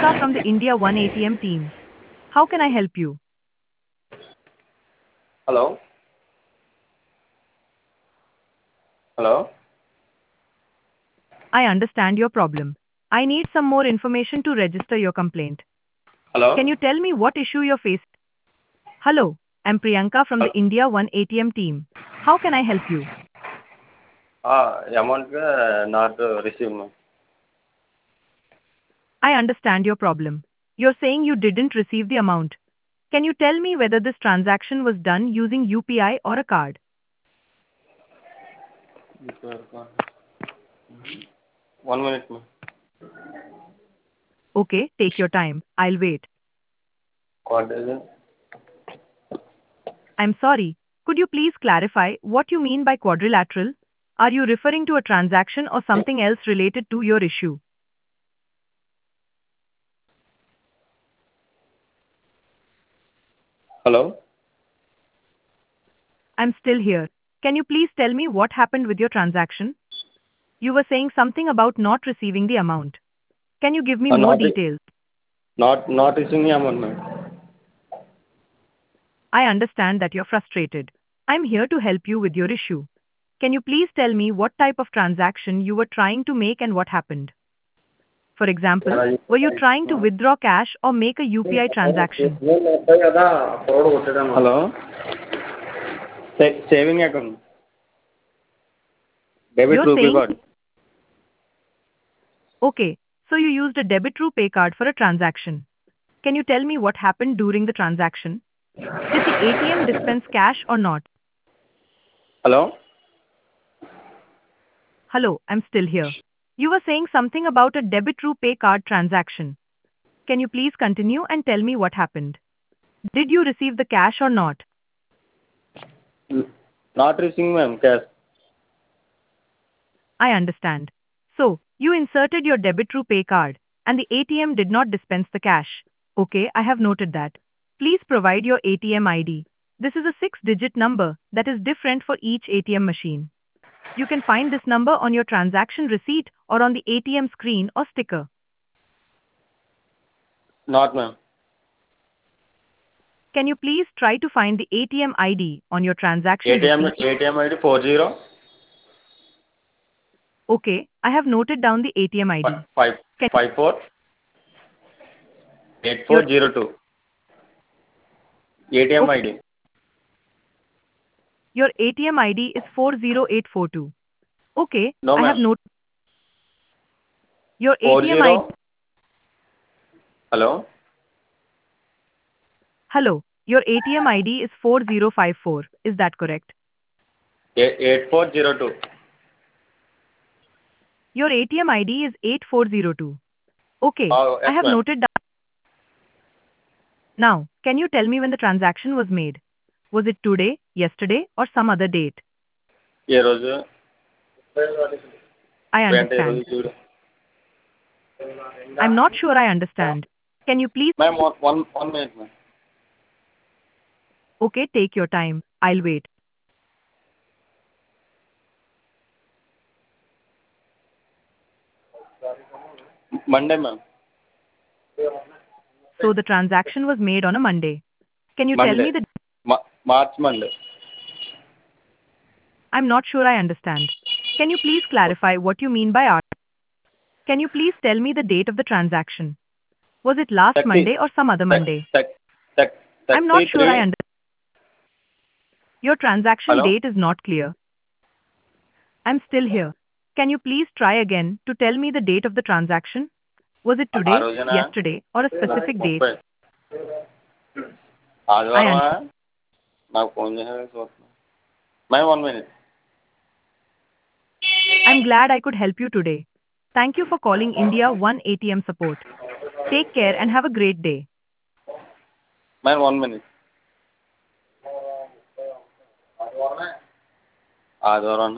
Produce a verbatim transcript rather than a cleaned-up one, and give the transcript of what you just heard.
Priyanka from the India One A T M team. How can I help you? Hello? Hello? I understand your problem. I need some more information to register your complaint. Hello? Can you tell me what issue you're facing? Hello, I'm Priyanka from the India One A T M team. How can I help you? Ah, amount uh, not uh, received, ma'am. I understand your problem. You're saying you didn't receive the amount. Can you tell me whether this transaction was done using U P I or a card? One minute, ma'am. Okay, take your time. I'll wait. What is it? I'm sorry. Could you please clarify what you mean by quadrilateral? Are you referring to a transaction or something else related to your issue? Hello? I'm still here. Can you please tell me what happened with your transaction? You were saying something about not receiving the amount. Can you give me Uh, more not, details? not, not receiving the amount, ma'am. I understand that you're frustrated. I'm here to help you with your issue. Can you please tell me what type of transaction you were trying to make and what happened? For example, were you trying to withdraw cash or make a U P I transaction? Hello? Sa- saving account. Debit You're rupee saying, card. okay, so you used a debit RuPay card for a transaction. Can you tell me what happened during the transaction? Did the A T M dispense cash or not? Hello? Hello, I'm still here. You were saying something about a debit RuPay card transaction. Can you please continue and tell me what happened? Did you receive the cash or not? Mm, Not receiving, ma'am, cash. I understand. So, you inserted your debit RuPay card, and the A T M did not dispense the cash. Okay, I have noted that. Please provide your A T M I D. This is a six-digit number that is different for each A T M machine. You can find this number on your transaction receipt or on the A T M screen or sticker. Not, ma'am. Can you please try to find the A T M I D on your transaction A T M, receipt? A T M I D four zero Okay, I have noted down the A T M I D. five Can five four eight your four zero two. A T M okay, I D. your A T M I D is four zero eight four two. Okay, No, I have ma'am. noted your Four A T M I D. zero. Hello? Hello, your A T M I D is four zero five four. Is that correct? Eight four zero two. Your A T M I D is eight four zero two. Okay, Oh, I yes, have ma'am. noted down. Now, can you tell me when the transaction was made? Was it today, yesterday, or some other date? ఏ రోజు I అంటే ఈ రోజు understand. చూడు I'm not sure I understand. Can you please? Ma'am one one one minute ma'am Okay, take your time. I'll wait. Monday ma'am So the transaction was made on a Monday. Can you tell Monday me the? March Monday I'm not sure I understand. Can you please clarify what you mean by art? Can you please tell me the date of the transaction? Was it last thirty Monday or some other Monday? I'm thirty not sure three I understand. Your transaction hello date is not clear. I'm still here. Can you please try again to tell me the date of the transaction? Was it ఆ today, రోజున yesterday, or a specific date? ముప్పై I ఆదివారమా understand. నాకు phone చేసాక చూస్తున్నాను ma'am one minute I'm glad I could help you today. Thank you for calling India One A T M support. Take care and have a great day. Ma'am one minute ఆదివారం